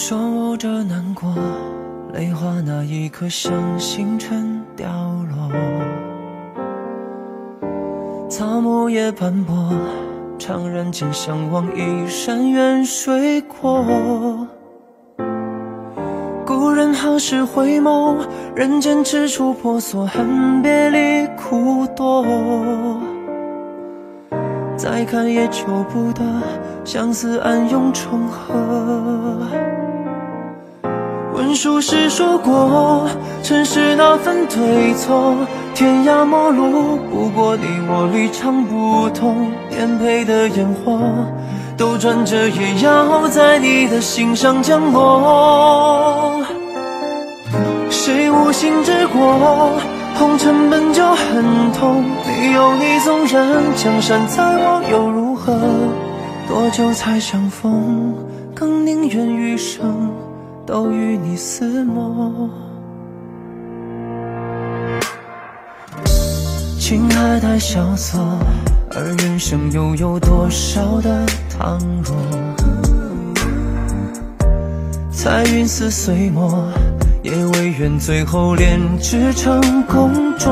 守着难过，泪花那一刻像星辰掉落，草木也斑驳，怅然间相望一山远水阔。故人何时回眸，人间之处婆娑，恨别离苦多。再看也求不得，相思暗涌成河。问书时说过，尘世那份对错，天涯陌路，不过你我立场不同。颠沛的烟火，都转着也要在你的心上降落。谁无心之过，红尘本就很痛，没有你纵然江山在我又如何？多久才相逢，更宁愿余生都与你厮磨。情爱太萧瑟，而人生又有多少的倘若？彩云似碎末，也唯愿最后炼制成公卓。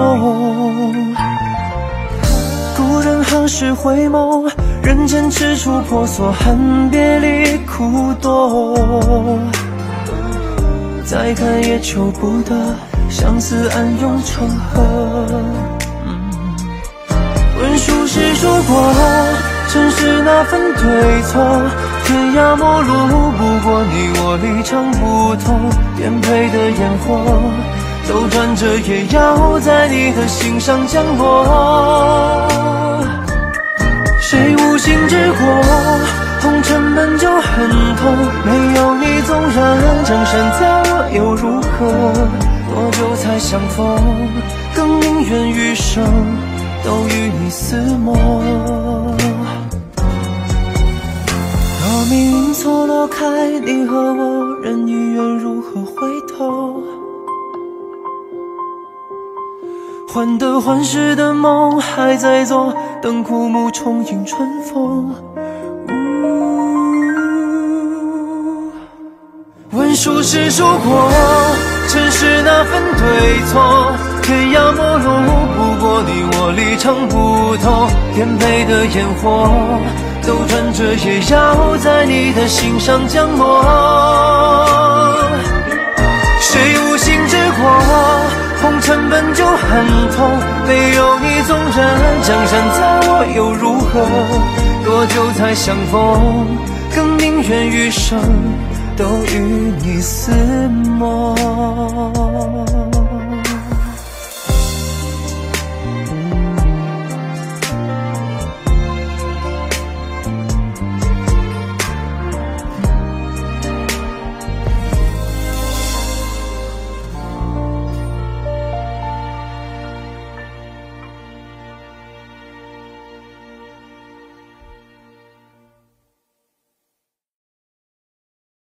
故人何时回眸，人间之处婆娑，恨别离苦多。再看也求不得，相思暗涌成河。问书时说过，尘世那份对错，天涯陌路，不过你我立场不同。颠沛的烟火，都转着也要在你的心上降落。谁无心之过，红尘本就很痛，没有你纵然江山在我又如何？多久才相逢，更宁愿余生都与你厮磨。若命运错落开你和我，人与愿如何回头？患得患失的梦还在做，等枯木重迎春风。问书时说过，尘世那份对错，天涯陌路，不过你我立场不同。颠沛的烟火，都转着也要在你的心上降落。谁无心之过，红尘本就很痛，没有你纵然江山在我又如何？多久才相逢，更宁愿余生都与你厮磨。